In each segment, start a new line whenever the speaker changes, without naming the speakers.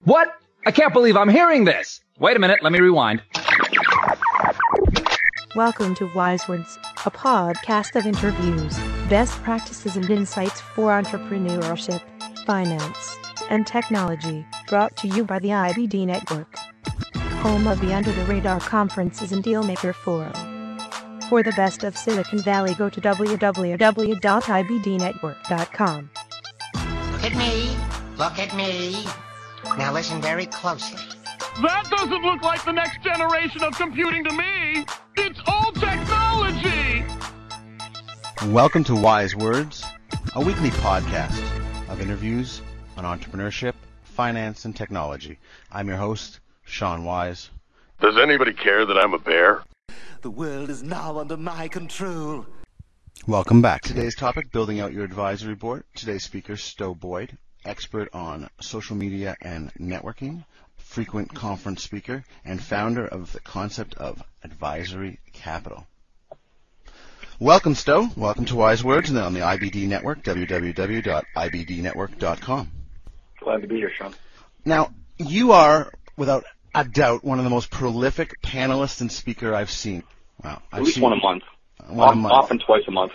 What? I can't believe I'm hearing this. Wait a minute, let me rewind.
Welcome to Wise Words, a podcast of interviews, best practices and insights for entrepreneurship, finance, and technology, brought to you by the IBD Network, home of the Under the Radar conferences and Dealmaker Forum. For the best of Silicon Valley, go to www.ibdnetwork.com.
Look at me. Look at me. Now listen very closely.
That doesn't look like the next generation of computing to me. It's old technology.
Welcome to Wise Words, a weekly podcast of interviews on entrepreneurship, finance, and technology. I'm your host, Sean Wise.
Does anybody care that I'm a bear?
The world is now under my control.
Welcome back. Today's topic, building out your advisory board. Today's speaker, Stowe Boyd, expert on social media and networking, frequent conference speaker, and founder of the concept of advisory capital. Welcome, Stowe. Welcome to Wise Words and on the IBD Network, www.ibdnetwork.com.
Glad to be here, Sean.
Now, you are, without a doubt, one of the most prolific panelists and speaker I've seen. Wow,
At least one a month. Often twice a month.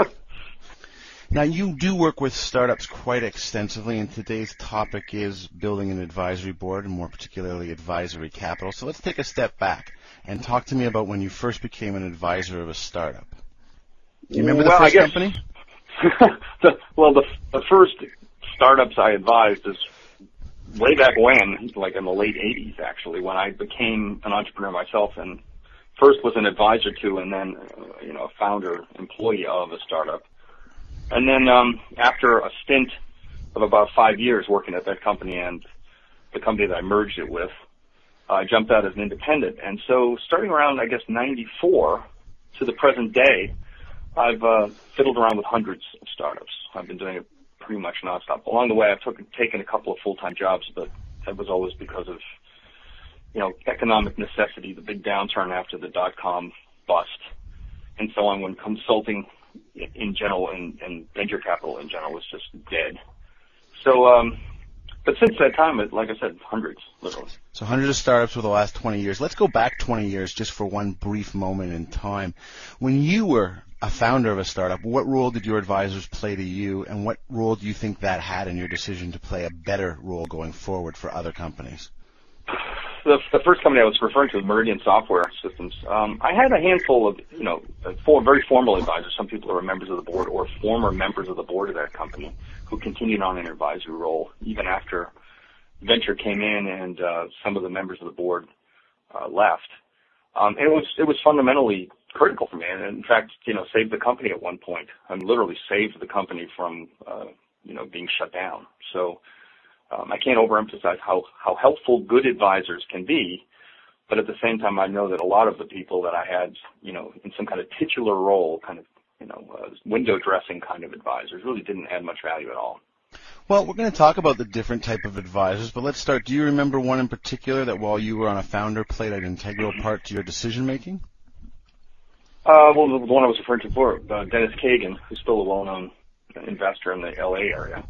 Now, you do work with startups quite extensively, and today's topic is building an advisory board, and more particularly advisory capital. So let's take a step back and talk to me about when you first became an advisor of a startup. Do you remember the first company?
the first startups I advised is way back when, like in the late 80s, actually, when I became an entrepreneur myself, and first was an advisor to, and then, a founder, employee of a startup. And then after a stint of about 5 years working at that company and the company that I merged it with, I jumped out as an independent. And so starting around, 94 to the present day, I've fiddled around with hundreds of startups. I've been doing it pretty much nonstop. Along the way, I've taken a couple of full-time jobs, but that was always because of, economic necessity, the big downturn after the dot-com bust, and so on, when consulting in general and venture capital in general was just dead. So, but since that time, like I said, hundreds, literally.
So hundreds of startups for the last 20 years. Let's go back 20 years just for one brief moment in time. When you were a founder of a startup, what role did your advisors play to you, and what role do you think that had in your decision to play a better role going forward for other companies?
The first company I was referring to was Meridian Software Systems. I had a handful of, very formal advisors. Some people are members of the board or former members of the board of that company who continued on in an advisory role even after venture came in and some of the members of the board left. It was fundamentally critical for me, and in fact, saved the company at one point. I literally saved the company from, being shut down. So. I can't overemphasize how helpful good advisors can be, but at the same time, I know that a lot of the people that I had, in some kind of titular role, window dressing kind of advisors, really didn't add much value at all.
Well, we're going to talk about the different type of advisors, but let's start. Do you remember one in particular that while you were on a founder played an integral part to your decision making?
The one I was referring to before, Dennis Kagan, who's still a well-known investor in the LA area.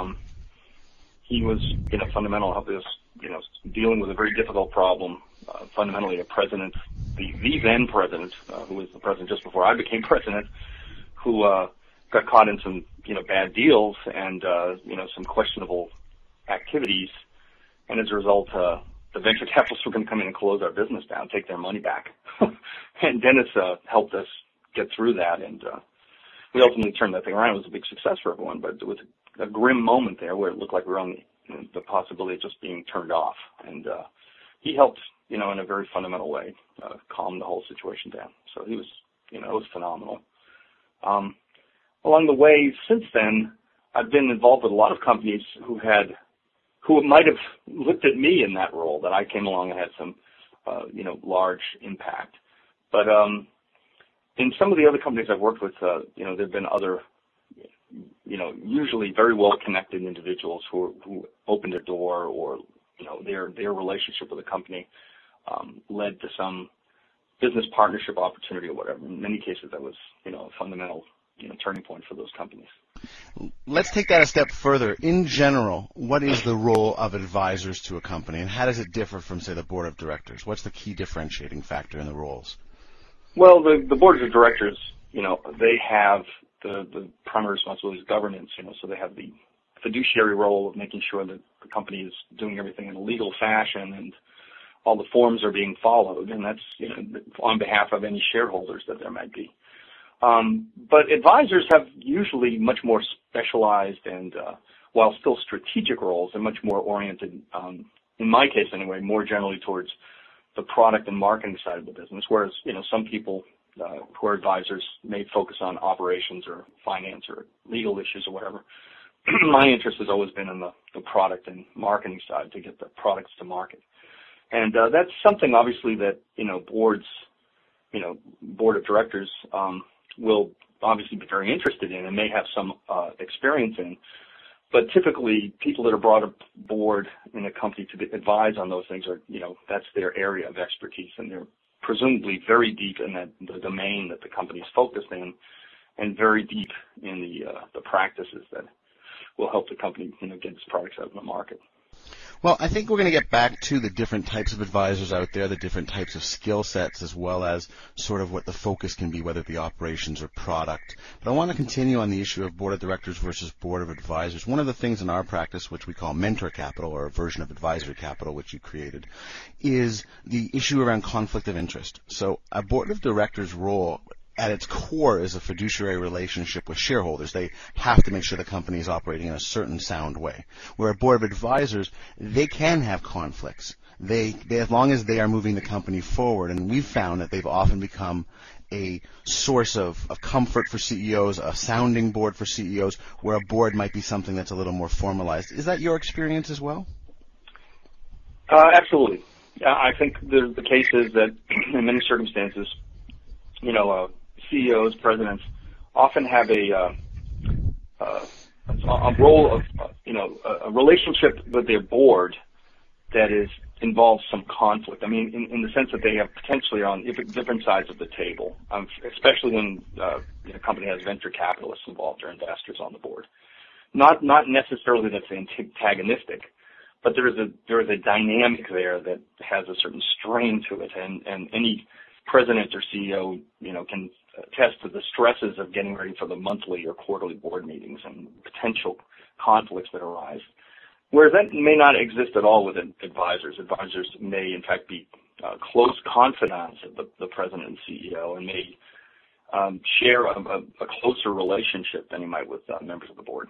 He was, fundamental help us, dealing with a very difficult problem. Fundamentally, a president, the then president, who was the president just before I became president, who got caught in some, bad deals and, some questionable activities. And as a result, the venture capitalists were going to come in and close our business down, take their money back. And Dennis helped us get through that, and we ultimately turned that thing around. It was a big success for everyone, but it was a grim moment there where it looked like we were on the possibility of just being turned off. And he helped, in a very fundamental way, calm the whole situation down. So he was, it was phenomenal. Along the way, since then, I've been involved with a lot of companies who might have looked at me in that role, that I came along and had some, large impact. But in some of the other companies I've worked with, there have been other, usually very well-connected individuals who opened a door, or, their relationship with the company led to some business partnership opportunity or whatever. In many cases, that was, a fundamental turning point for those companies.
Let's take that a step further. In general, what is the role of advisors to a company, and how does it differ from, say, the board of directors? What's the key differentiating factor in the roles?
Well, the board of directors, they have the primary responsibility is governance, so they have the fiduciary role of making sure that the company is doing everything in a legal fashion and all the forms are being followed, and that's on behalf of any shareholders that there might be. But advisors have usually much more specialized and, while still strategic roles, and much more oriented, in my case anyway, more generally towards the product and marketing side of the business, whereas, some people who are advisors may focus on operations or finance or legal issues or whatever. My interest has always been in the product and marketing side to get the products to market. And that's something, obviously, that, board of directors will obviously be very interested in and may have some experience in. But typically, people that are brought aboard in a company to advise on those things are, that's their area of expertise, and they're presumably very deep in the domain that the company is focused in, and very deep in the practices that will help the company, get its products out in the market.
Well, I think we're going to get back to the different types of advisors out there, the different types of skill sets, as well as sort of what the focus can be, whether it be operations or product. But I want to continue on the issue of board of directors versus board of advisors. One of the things in our practice, which we call mentor capital, or a version of advisory capital, which you created, is the issue around conflict of interest. So a board of directors role at its core is a fiduciary relationship with shareholders. They have to make sure the company is operating in a certain sound way. Where a board of advisors, they can have conflicts. They as long as they are moving the company forward, and we've found that they've often become a source of comfort for CEOs, a sounding board for CEOs, where a board might be something that's a little more formalized. Is that your experience as well?
Absolutely. I think the case is that in many circumstances, CEOs, presidents often have a role of, a relationship with their board that involves some conflict. I mean, in the sense that they have potentially on different sides of the table, especially when a company has venture capitalists involved or investors on the board. Not necessarily that's antagonistic, but there is a dynamic there that has a certain strain to it, and any president or CEO, can attest to the stresses of getting ready for the monthly or quarterly board meetings and potential conflicts that arise. Whereas that may not exist at all with advisors. Advisors may, in fact, be close confidants of the president and CEO, and may share a closer relationship than he might with members of the board.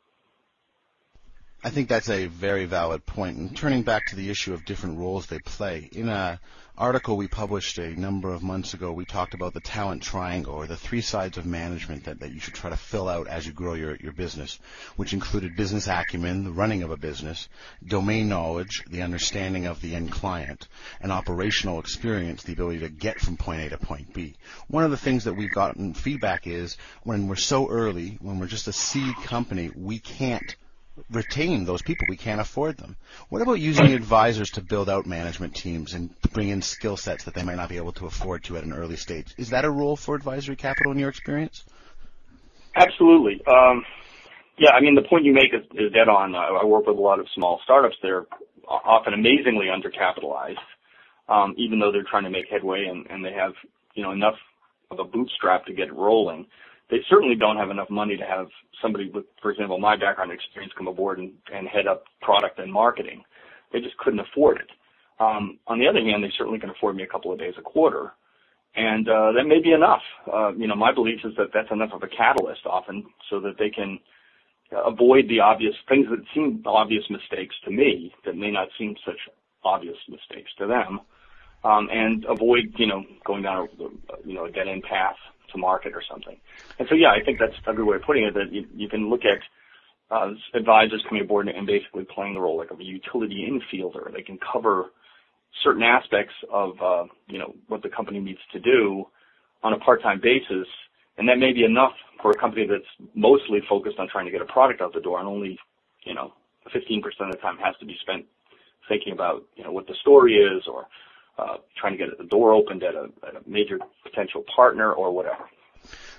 I think that's a very valid point. And turning back to the issue of different roles they play, in an article we published a number of months ago, we talked about the talent triangle, or the three sides of management that you should try to fill out as you grow your business, which included business acumen, the running of a business, domain knowledge, the understanding of the end client, and operational experience, the ability to get from point A to point B. One of the things that we've gotten feedback is when we're so early, when we're just a seed company, we can't retain those people. We can't afford them. What about using advisors to build out management teams and bring in skill sets that they might not be able to afford to at an early stage? Is that a role for advisory capital in your experience?
Absolutely. Yeah, I mean, the point you make is dead on. I work with a lot of small startups. They're often amazingly undercapitalized, even though they're trying to make headway and they have, enough of a bootstrap to get it rolling. They certainly don't have enough money to have somebody with, for example, my background and experience come aboard and head up product and marketing. They just couldn't afford it. On the other hand, they certainly can afford me a couple of days a quarter, and that may be enough. My belief is that that's enough of a catalyst often so that they can avoid the obvious things that seem obvious mistakes to me that may not seem such obvious mistakes to them, and avoid, going down a dead-end path to market or something. And so, yeah, I think that's a good way of putting it, that you can look at advisors coming aboard and basically playing the role like of a utility infielder. They can cover certain aspects of, what the company needs to do on a part-time basis, and that may be enough for a company that's mostly focused on trying to get a product out the door, and only, 15% of the time has to be spent thinking about, what the story is, or trying to get the door opened at a major potential partner or whatever.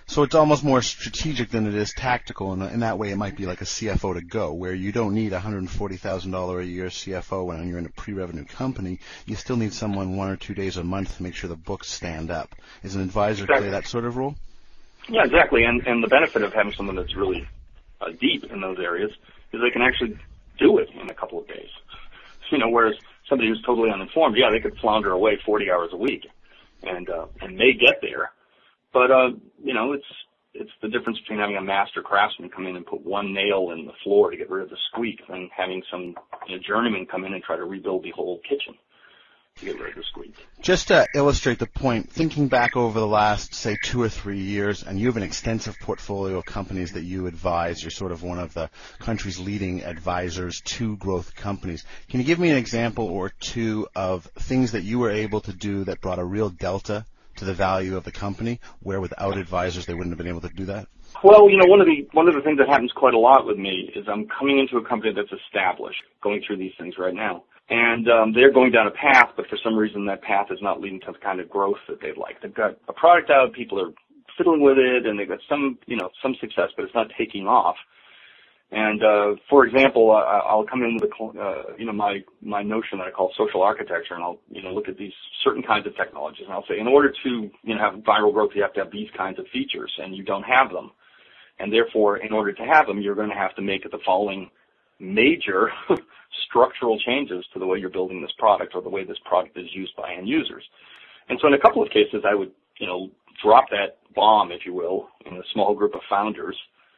So it's almost more strategic than it is tactical. In that way, it might be like a CFO to go, where you don't need a $140,000 a year CFO when you're in a pre-revenue company. You still need someone 1 or 2 days a month to make sure the books stand up. Is an advisor play that sort of role?
Yeah, exactly. And the benefit of having someone that's really deep in those areas is they can actually do it in a couple of days. Whereas somebody who's totally uninformed, yeah, they could flounder away 40 hours a week and may get there. But, it's the difference between having a master craftsman come in and put one nail in the floor to get rid of the squeak than having some journeyman come in and try to rebuild the whole kitchen to get rid of the squeak.
Just to illustrate the point, thinking back over the last, say, 2 or 3 years, and you have an extensive portfolio of companies that you advise. You're sort of one of the country's leading advisors to growth companies. Can you give me an example or two of things that you were able to do that brought a real delta to the value of the company, where without advisors they wouldn't have been able to do that?
Well, one of the things that happens quite a lot with me is I'm coming into a company that's established, going through these things right now. And they're going down a path, but for some reason that path is not leading to the kind of growth that they'd like. They've got a product out, people are fiddling with it, and they've got some success, but it's not taking off. And for example, I'll come in with my notion that I call social architecture, and I'll look at these certain kinds of technologies, and I'll say, in order to have viral growth, you have to have these kinds of features, and you don't have them. And therefore, in order to have them, you're going to have to make the following major structural changes to the way you're building this product or the way this product is used by end users. And so in a couple of cases, I would, drop that bomb, if you will, in a small group of founders.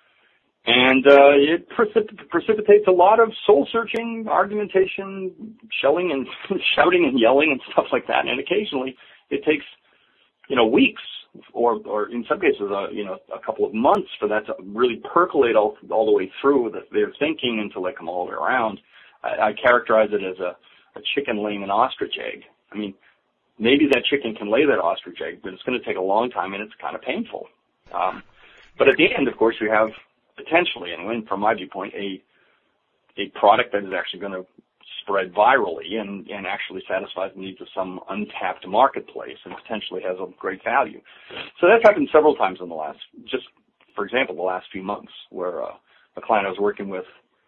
And it precipitates a lot of soul-searching, argumentation, shouting and yelling and stuff like that. And occasionally it takes, weeks or in some cases, a couple of months for that to really percolate all the way through their thinking until they come all the way around. I characterize it as a chicken laying an ostrich egg. I mean, maybe that chicken can lay that ostrich egg, but it's going to take a long time and it's kind of painful. But at the end, of course, you have potentially, anyway, from my viewpoint, a product that is actually going to spread virally and actually satisfies the needs of some untapped marketplace and potentially has a great value. So that's happened several times in the last few months, where a client I was working with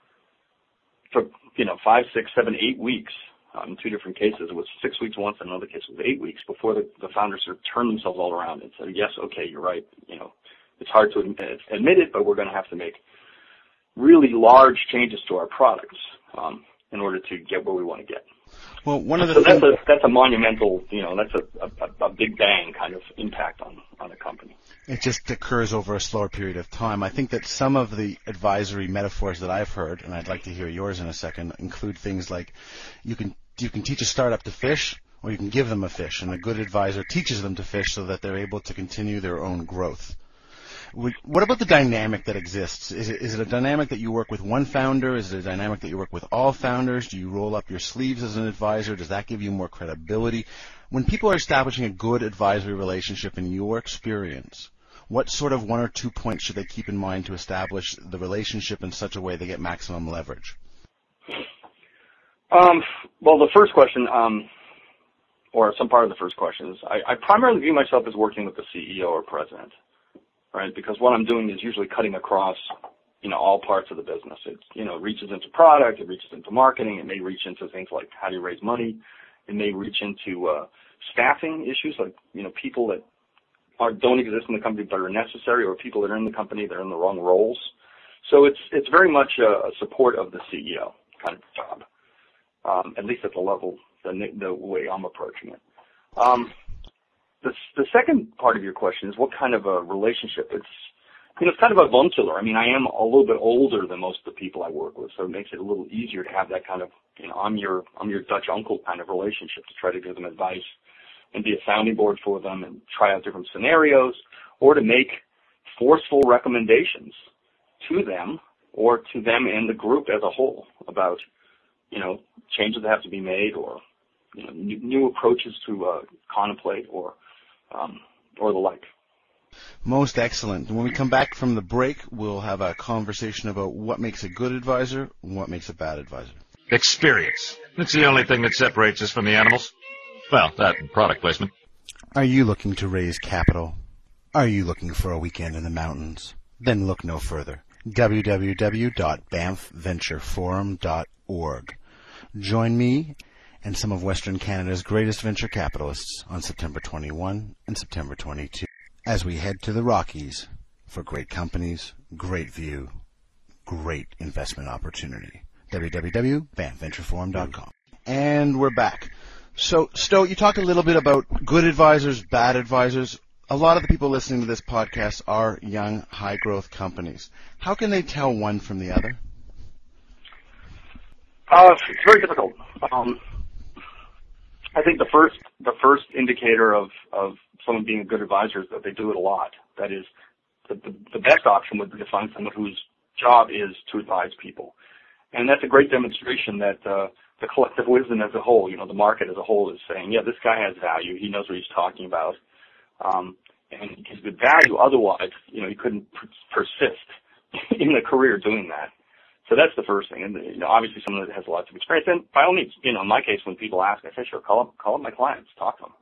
took 5, 6, 7, 8 weeks in 2 different cases. It was 6 weeks once, and another case was 8 weeks before the founders sort of turned themselves all around and said, yes, okay, you're right. It's hard to admit it, but we're going to have to make really large changes to our products in order to get where we want to get.
Well, one of the
that's a monumental, that's a big bang kind of impact on a company.
It just occurs over a slower period of time. I think that some of the advisory metaphors that I've heard, and I'd like to hear yours in a second, include things like you can teach a startup to fish, or you can give them a fish, and a good advisor teaches them to fish so that they're able to continue their own growth. What about the dynamic that exists? Is it a dynamic that you work with one founder? Is it a dynamic that you work with all founders? Do you roll up your sleeves as an advisor? Does that give you more credibility? When people are establishing a good advisory relationship, in your experience, what sort of 1 or 2 points should they keep in mind to establish the relationship in such a way they get maximum leverage?
Well, the first question, or some part of the first question, is I primarily view myself as working with the CEO or president. Right, because what I'm doing is usually cutting across, all parts of the business. It, reaches into product, it reaches into marketing, it may reach into things like how do you raise money, it may reach into staffing issues, like people that don't exist in the company but are necessary, or people that are in the company that are in the wrong roles. So it's very much a support of the CEO kind of job, at least at the level, the way I'm approaching it. The second part of your question is what kind of a relationship. It's kind of avuncular. I mean, I am a little bit older than most of the people I work with, so it makes it a little easier to have that kind of, I'm your Dutch uncle kind of relationship, to try to give them advice and be a sounding board for them and try out different scenarios, or to make forceful recommendations to them or to them and the group as a whole about, changes that have to be made, or, new approaches to contemplate, or the like.
Most excellent. When we come back from the break, we'll have a conversation about what makes a good advisor and what makes a bad advisor.
Experience. It's the only thing that separates us from the animals. Well, that and product placement.
Are you looking to raise capital? Are you looking for a weekend in the mountains? Then look no further. www.banffventureforum.org. Join me and some of Western Canada's greatest venture capitalists on September 21 and September 22 as we head to the Rockies for great companies, great view, great investment opportunity. www.banffventureforum.com. And we're back. So, Sto, you talked a little bit about good advisors, bad advisors. A lot of the people listening to this podcast are young, high-growth companies. How can they tell one from the other?
It's very difficult. I think the first indicator of someone being a good advisor is that they do it a lot. That is, the best option would be to find someone whose job is to advise people. And that's a great demonstration that the collective wisdom as a whole, the market as a whole is saying, yeah, this guy has value. He knows what he's talking about. And he's good value. Otherwise, he couldn't persist in a career doing that. So that's the first thing. And, obviously someone that has lots of experience. And by all means, in my case, when people ask, I say, sure, call up my clients, talk to them.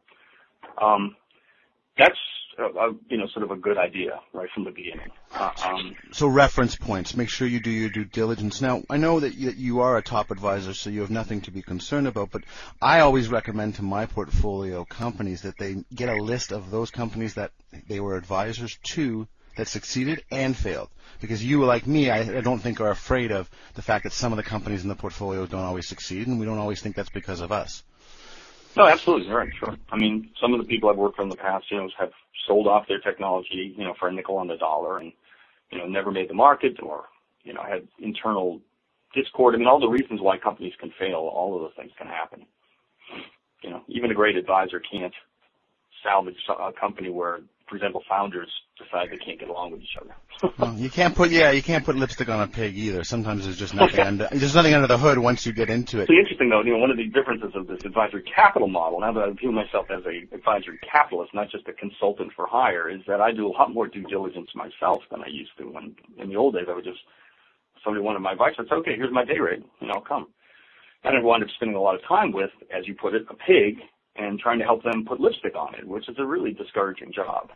That's, sort of a good idea right from the beginning.
So reference points. Make sure you do your due diligence. Now, I know that you are a top advisor, so you have nothing to be concerned about, but I always recommend to my portfolio companies that they get a list of those companies that they were advisors to that succeeded and failed. Because you, like me, I don't think are afraid of the fact that some of the companies in the portfolio don't always succeed, and we don't always think that's because of us.
No, absolutely. Right, sure. I mean, some of the people I've worked for in the past, have sold off their technology, for a nickel on the dollar and, never made the market or, had internal discord. I mean, all the reasons why companies can fail, all of those things can happen. Even a great advisor can't salvage a company where, for example, founders decide they can't get along with each other.
Well, you can't put lipstick on a pig either. Sometimes there's just nothing under the hood once you get into it.
It's interesting though, one of the differences of this advisory capital model, now that I view myself as a advisory capitalist, not just a consultant for hire, is that I do a lot more due diligence myself than I used to. When in the old days I would just, somebody wanted my advice, I'd say, okay, here's my day rate, I'll come. I never wound up spending a lot of time with, as you put it, a pig and trying to help them put lipstick on it, which is a really discouraging job.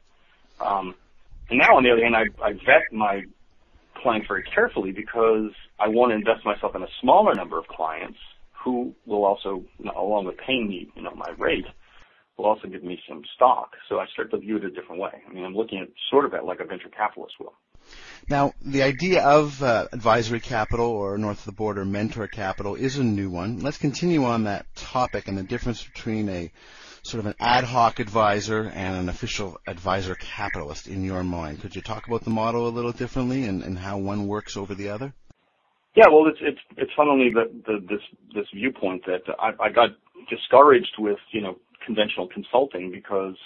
And now, on the other hand, I vet my clients very carefully because I want to invest myself in a smaller number of clients who will also, along with paying me, my rate, will also give me some stock. So I start to view it a different way. I mean, I'm looking at sort of at like a venture capitalist will.
Now, the idea of advisory capital or north of the border mentor capital is a new one. Let's continue on that topic and the difference between a sort of an ad hoc advisor and an official advisor capitalist in your mind. Could you talk about the model a little differently and how one works over the other?
Yeah, well, it's funnily this viewpoint that I got discouraged with conventional consulting because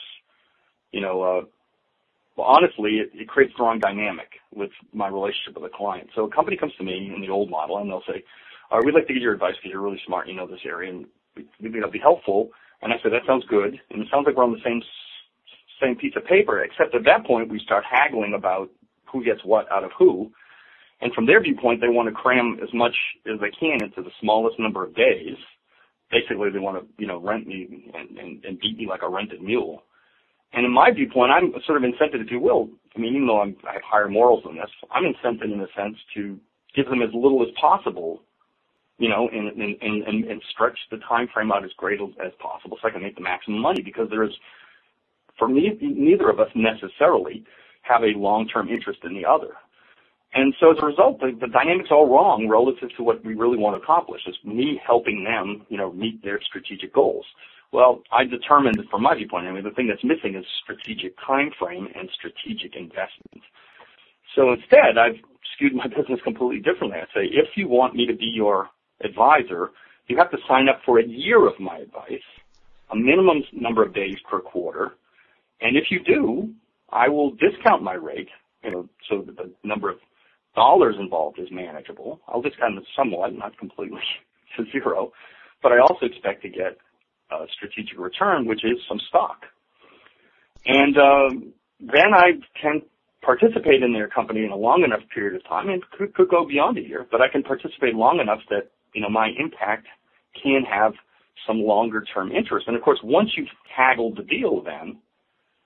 honestly it creates the wrong dynamic with my relationship with a client. So a company comes to me in the old model and they'll say, all right, we'd like to get your advice because you're really smart, this area, and we think that'll be helpful. And I said, that sounds good. And it sounds like we're on the same piece of paper, except at that point we start haggling about who gets what out of who. And from their viewpoint, they want to cram as much as they can into the smallest number of days. Basically, they want to, rent me and beat me like a rented mule. And in my viewpoint, I'm sort of incented, if you will. I mean, even though I have higher morals than this, I'm incented in a sense to give them as little as possible, and stretch the time frame out as great as possible so I can make the maximum money, because there is, for me, neither of us necessarily have a long-term interest in the other. And so as a result, the dynamic's all wrong relative to what we really want to accomplish. It's me helping them, meet their strategic goals. Well, I determined from my viewpoint, the thing that's missing is strategic time frame and strategic investment. So instead, I've skewed my business completely differently. I say, if you want me to be your advisor, you have to sign up for a year of my advice, a minimum number of days per quarter. And if you do, I will discount my rate, so that the number of dollars involved is manageable. I'll discount it somewhat, not completely to zero, but I also expect to get a strategic return, which is some stock. And then I can participate in their company in a long enough period of time, and could go beyond a year, but I can participate long enough that, my impact can have some longer term interest. And of course, once you've haggled the deal, then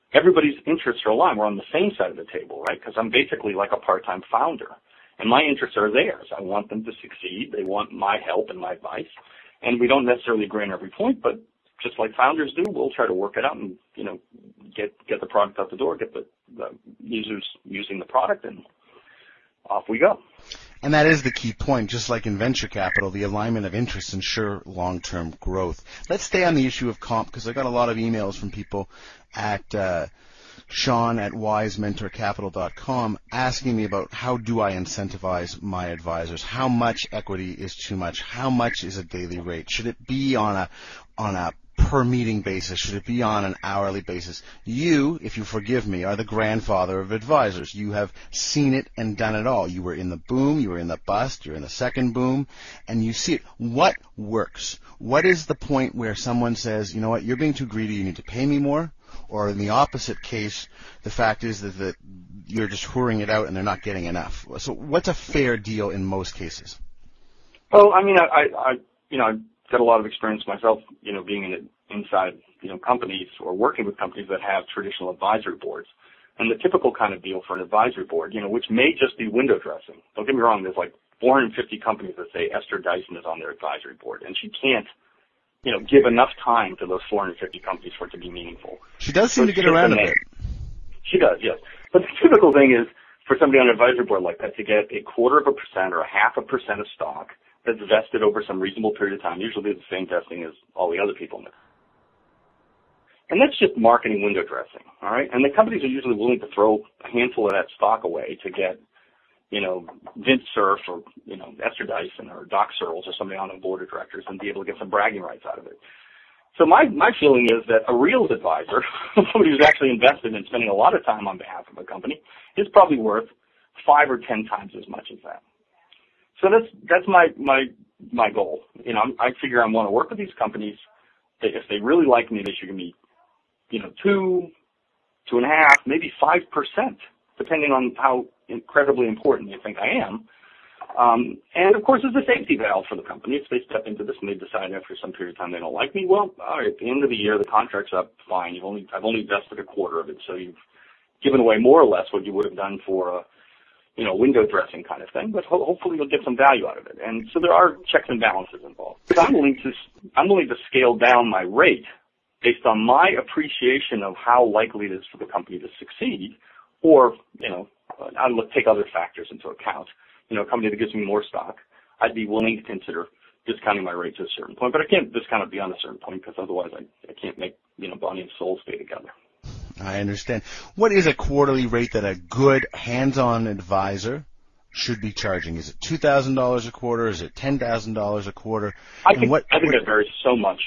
everybody's interests are aligned. We're on the same side of the table, right? Because I'm basically like a part-time founder, and my interests are theirs. I want them to succeed. They want my help and my advice, and we don't necessarily agree on every point, but just like founders do, we'll try to work it out and, get the product out the door, get the users using the product, and off we go.
And that is the key point. Just like in venture capital, the alignment of interests ensure long-term growth. Let's stay on the issue of comp, because I got a lot of emails from people at Sean at wisementorcapital.com asking me about how do I incentivize my advisors? How much equity is too much? How much is a daily rate? Should it be on a per meeting basis? Should it be on an hourly basis? You, if you forgive me, are the grandfather of advisors. You have seen it and done it all. You were in the boom, you were in the bust, you're in the second boom, and you see it. What works? What is the point where someone says, you know what, you're being too greedy, you need to pay me more? Or in the opposite case, the fact is that you're just whoring it out and they're not getting enough. So what's a fair deal in most cases?
Well, I mean, I've got a lot of experience myself, being inside, companies or working with companies that have traditional advisory boards. And the typical kind of deal for an advisory board, which may just be window dressing. Don't get me wrong, there's like 450 companies that say Esther Dyson is on their advisory board, and she can't, give enough time to those 450 companies for it to be meaningful.
She does seem to get around a bit.
She does, yes. But the typical thing is for somebody on an advisory board like that to get 0.25% or 0.5% of stock that's vested over some reasonable period of time, usually the same vesting as all the other people in it. And that's just marketing window dressing, all right? And the companies are usually willing to throw a handful of that stock away to get, Vint Cerf or, Esther Dyson or Doc Searles or somebody on the board of directors and be able to get some bragging rights out of it. So my feeling is that a real advisor, somebody who's actually invested in spending a lot of time on behalf of a company, is probably worth 5 or 10 times as much as that. So that's my goal. I figure I want to work with these companies. If they really like me, they should give me, 2.5%, maybe 5%, depending on how incredibly important they think I am. And of course, it's a safety valve for the company. If they step into this and they decide after some period of time they don't like me, well, all right, at the end of the year, the contract's up, fine. I've only vested 1/4 of it, so you've given away more or less what you would have done for a window dressing kind of thing, but hopefully you'll get some value out of it. And so there are checks and balances involved. I'm willing to scale down my rate based on my appreciation of how likely it is for the company to succeed, or, I'll take other factors into account. A company that gives me more stock, I'd be willing to consider discounting my rate to a certain point, but I can't discount it beyond a certain point because otherwise I can't make, Bonnie and Soul stay together.
I understand. What is a quarterly rate that a good hands-on advisor should be charging? Is it $2,000 a quarter? Is it $10,000 a quarter?
I think that varies so much.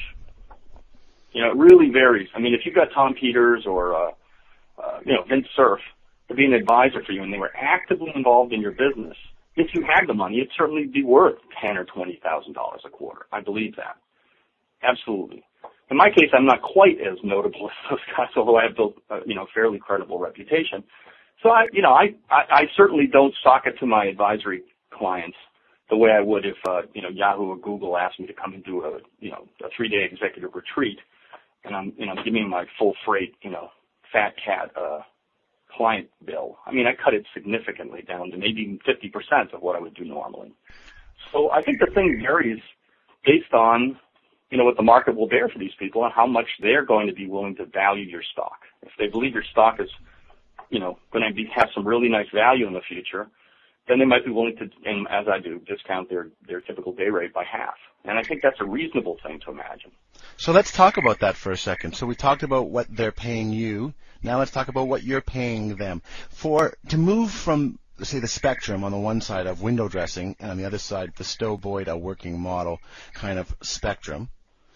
It really varies. I mean, if you've got Tom Peters or, Vint Cerf to be an advisor for you and they were actively involved in your business, if you had the money, it'd certainly be worth $10,000 or $20,000 a quarter. I believe that. Absolutely. In my case, I'm not quite as notable as those guys, although I have built, fairly credible reputation. So I certainly don't sock it to my advisory clients the way I would if, Yahoo or Google asked me to come and do a 3-day executive retreat, and I'm, giving my full freight, fat cat, client bill. I mean, I cut it significantly down to maybe even 50% of what I would do normally. So I think the thing varies based on, what the market will bear for these people and how much they're going to be willing to value your stock. If they believe your stock is, going to have some really nice value in the future, then they might be willing to, and as I do, discount their typical day rate by half. And I think that's a reasonable thing to imagine.
So let's talk about that for a second. So we talked about what they're paying you. Now let's talk about what you're paying them. To move from, say, the spectrum on the one side of window dressing and on the other side, the Stowe Boyd, a working model kind of spectrum,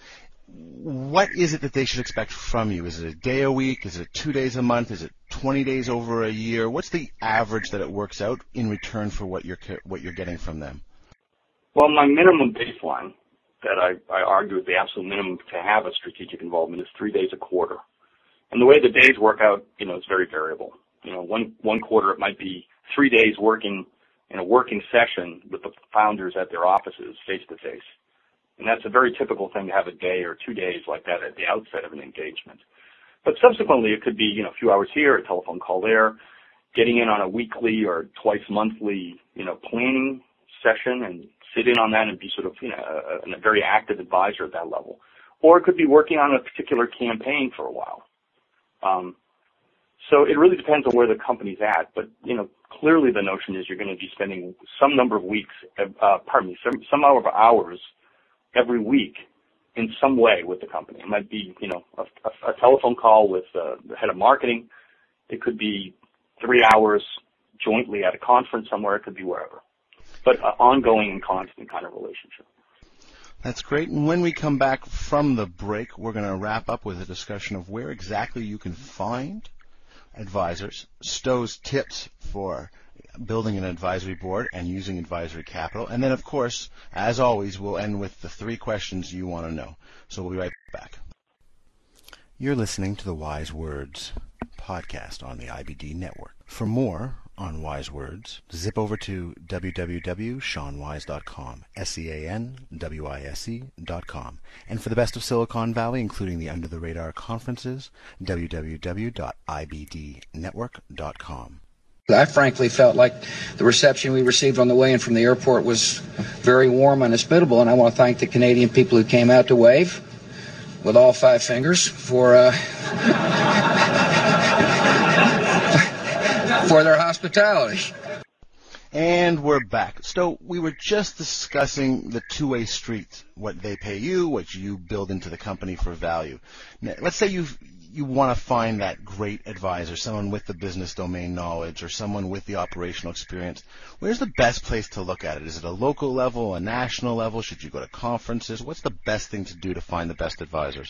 what is it that they should expect from you? Is it a day a week? Is it 2 days a month? Is it 20 days over a year? What's the average that it works out in return for what you're getting from them?
Well, my minimum baseline that I argue is the absolute minimum to have a strategic involvement is 3 days a quarter. And the way the days work out, is very variable. One quarter it might be 3 days working in a working session with the founders at their offices face to face. And that's a very typical thing to have a day or 2 days like that at the outset of an engagement. But subsequently, it could be, a few hours here, a telephone call there, getting in on a weekly or twice monthly, planning session and sit in on that and be sort of, a very active advisor at that level. Or it could be working on a particular campaign for a while. So it really depends on where the company's at. But, clearly the notion is you're going to be spending some number of weeks, some number of hours every week in some way with the company. It might be, a telephone call with the head of marketing. It could be 3 hours jointly at a conference somewhere. It could be wherever. But an ongoing and constant kind of relationship.
That's great. And when we come back from the break, we're going to wrap up with a discussion of where exactly you can find advisors, Stowe's tips for building an advisory board and using advisory capital. And then, of course, as always, we'll end with the 3 questions you want to know. So we'll be right back. You're listening to the Wise Words podcast on the IBD network. For more on Wise Words, zip over to www.seanwise.com, SEANWISE.com. And for the best of Silicon Valley, including the Under the Radar conferences, www.ibdnetwork.com.
I frankly felt like the reception we received on the way in from the airport was very warm and hospitable, and I want to thank the Canadian people who came out to wave with all 5 fingers for their hospitality.
And we're back. So we were just discussing the two-way street, what they pay you, what you build into the company for value. Now, let's say you want to find that great advisor, someone with the business domain knowledge or someone with the operational experience. Where's the best place to look at it? Is it a local level, a national level? Should you go to conferences? What's the best thing to do to find the best advisors?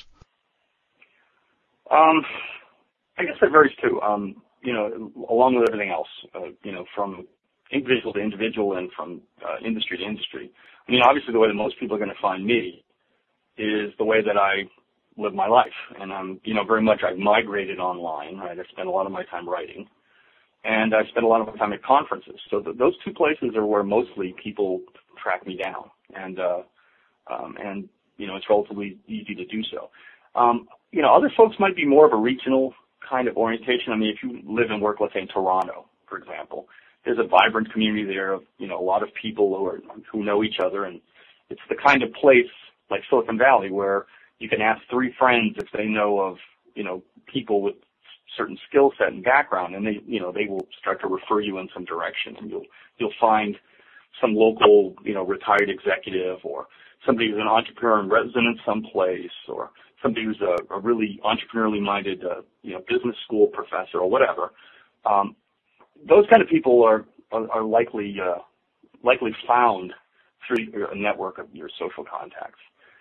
I guess that varies too. Along with everything else, from individual to individual and from industry to industry. I mean, obviously the way that most people are going to find me is the way that I live my life. And I'm, very much I've migrated online, right? I spend a lot of my time writing. And I spend a lot of my time at conferences. So those 2 places are where mostly people track me down. And it's relatively easy to do so. Other folks might be more of a regional kind of orientation. I mean, if you live and work, let's say in Toronto, for example, there's a vibrant community there of, a lot of people who know each other. And it's the kind of place like Silicon Valley where you can ask 3 friends if they know of, people with certain skill set and background, and they will start to refer you in some direction, and you'll find some local, retired executive or somebody who's an entrepreneur in residence someplace, or somebody who's a really entrepreneurially minded, business school professor or whatever. Those kind of people are likely found through a network of your social contacts.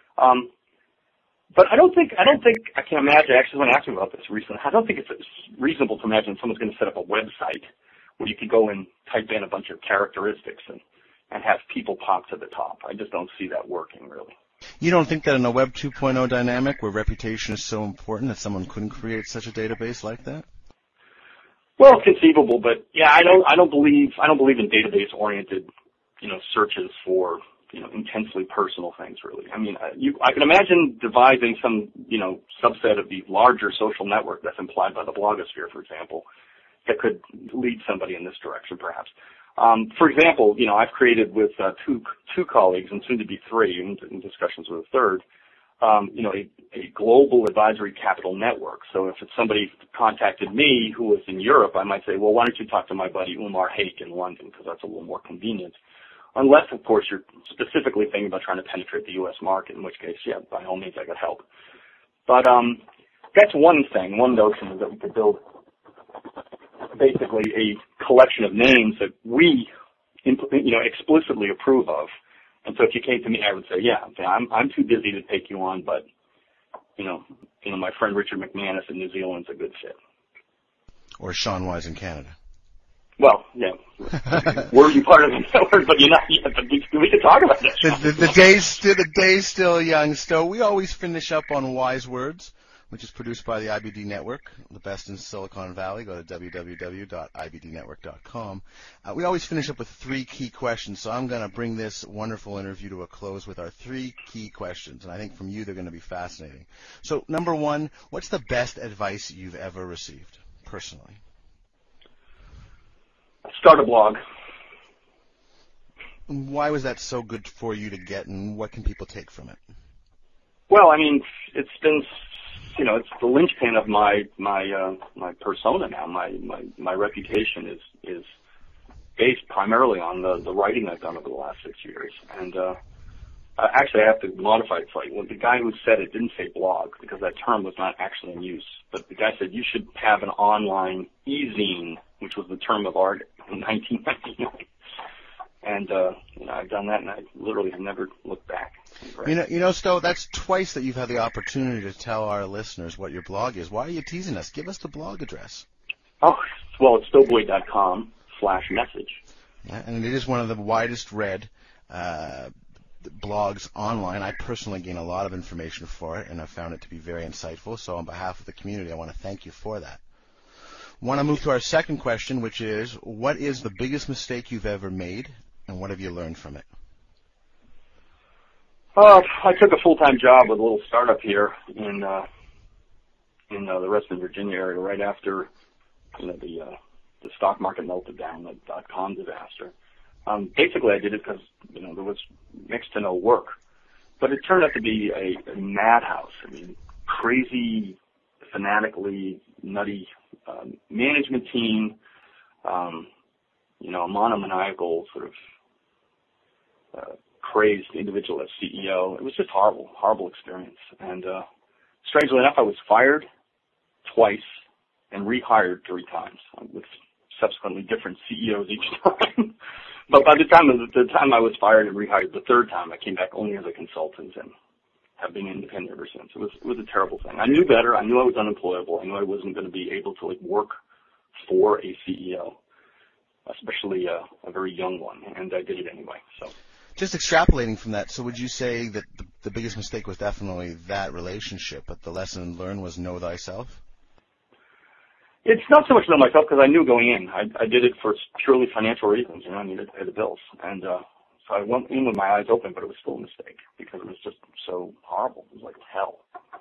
But I can imagine, actually someone asked me about this recently, I don't think it's reasonable to imagine someone's going to set up a website where you could go and type in a bunch of characteristics and have people pop to the top. I just don't see that working, really.
You don't think that in a Web 2.0 dynamic where reputation is so important that someone couldn't create such a database like that?
Well, it's conceivable, but yeah, I don't believe in database-oriented, searches for, intensely personal things, really. I mean, I can imagine devising some, subset of the larger social network that's implied by the blogosphere, for example, that could lead somebody in this direction, perhaps. For example, I've created with two colleagues, and soon to be 3, in discussions with a third, a global advisory capital network. So if it's somebody contacted me who was in Europe, I might say, well, why don't you talk to my buddy Umar Haque in London, because that's a little more convenient. Unless, of course, you're specifically thinking about trying to penetrate the U.S. market, in which case, yeah, by all means, I could help. But that's one thing, one notion is that we could build basically a collection of names that we, explicitly approve of. And so if you came to me, I would say, yeah, I'm too busy to take you on, but, my friend Richard McManus in New Zealand's a good fit.
Or Sean Wise in Canada.
Well, yeah, were you part of the network, but you're not yet, but we can talk about this.
The day's still young, Stowe. We always finish up on Wise Words which is produced by the IBD Network, the best in Silicon Valley. Go to www.ibdnetwork.com. We always finish up with 3 key questions, so I'm going to bring this wonderful interview to a close with our 3 key questions, and I think from you they're going to be fascinating. So, number 1, what's the best advice you've ever received, personally?
Start a blog.
Why was that so good for you to get, and what can people take from it?
Well, I mean, it's been, it's the linchpin of my persona now. My reputation is based primarily on the writing I've done over the last 6 years. And actually, I have to modify it slightly. Well, the guy who said it didn't say blog because that term was not actually in use. But the guy said you should have an online e-zine, which was the term of art in 1999. And, I've done that, and I literally have never looked back.
Stowe, that's twice that you've had the opportunity to tell our listeners what your blog is. Why are you teasing us? Give us the blog address.
Oh, well, it's stowboyd.com/message.
Yeah, and it is one of the widest read blogs online. I personally gain a lot of information for it, and I found it to be very insightful. So on behalf of the community, I want to thank you for that. I want to move to our second question, which is, what is the biggest mistake you've ever made, and what have you learned from it?
I took a full-time job with a little startup here in the Reston, Virginia area right after the stock market melted down, the .com disaster. Basically, I did it because there was next to no work, but it turned out to be a madhouse. I mean, crazy, fanatically nutty management team, a monomaniacal sort of crazed individual as CEO. It was just horrible experience. And strangely enough, I was fired twice and rehired 3 times with subsequently different CEOs each time. But by the time I was fired and rehired the 3rd time, I came back only as a consultant and have been independent ever since. It was a terrible thing. I knew better. I knew I was unemployable. I knew I wasn't going to be able to work for a CEO, especially a very young one, and I did it anyway. So,
just extrapolating from that, so would you say that the biggest mistake was definitely that relationship, but the lesson learned was know thyself?
It's not so much know myself because I knew going in. I did it for purely financial reasons. I needed to pay the bills, and so I went in with my eyes open, but it was still a mistake because it was just so horrible. It was like hell.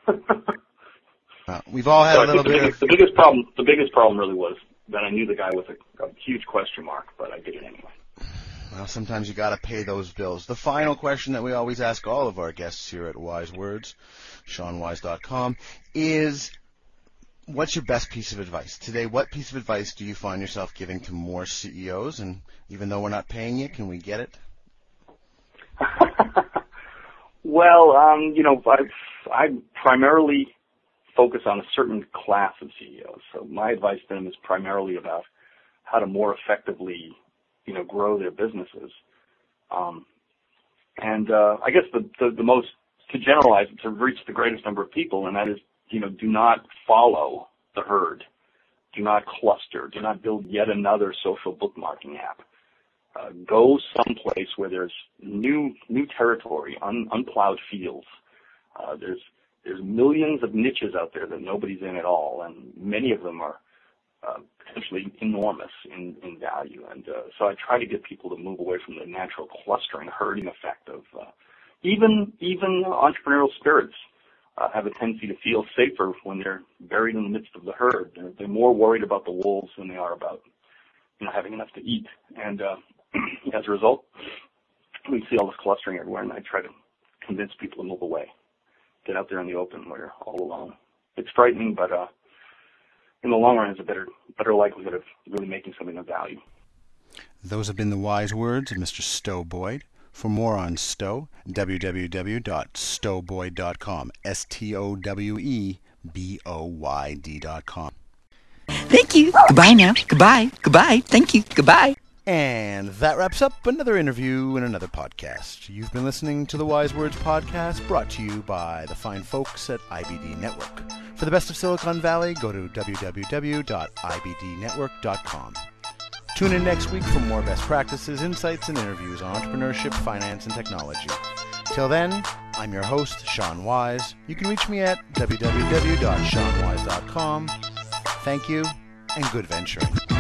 We've all had a little bit.
The biggest problem really was that I knew the guy with a huge question mark, but I did it anyway.
Well, sometimes you got to pay those bills. The final question that we always ask all of our guests here at Wise Words, SeanWise.com, is, what's your best piece of advice? Today, what piece of advice do you find yourself giving to more CEOs? And even though we're not paying you, can we get it?
Well, I primarily focus on a certain class of CEOs. So my advice to them is primarily about how to more effectively, grow their businesses. And I guess the most, to generalize it, to reach the greatest number of people, and that is, do not follow the herd. Do not cluster. Do not build yet another social bookmarking app. Go someplace where there's new territory, unplowed fields. There's millions of niches out there that nobody's in at all, and many of them are potentially enormous in value. And so I try to get people to move away from the natural clustering, herding effect of even entrepreneurial spirits have a tendency to feel safer when they're buried in the midst of the herd. They're more worried about the wolves than they are about having enough to eat. And as a result, we see all this clustering everywhere, and I try to convince people to move away. Get out there in the open where you're all alone. It's frightening, but in the long run, it's a better likelihood of really making something of value.
Those have been the wise words of Mr. Stowe Boyd. For more on Stowe, www.stowboyd.com, STOWEBOYD.com.
Thank you. Goodbye now. Goodbye. Goodbye. Thank you. Goodbye.
And that wraps up another interview and another podcast. You've been listening to the Wise Words podcast, brought to you by the fine folks at IBD Network. For the best of Silicon Valley, go to www.ibdnetwork.com. Tune in next week for more best practices, insights, and interviews on entrepreneurship, finance, and technology. Till then, I'm your host, Sean Wise. You can reach me at www.seanwise.com. Thank you, and good venturing.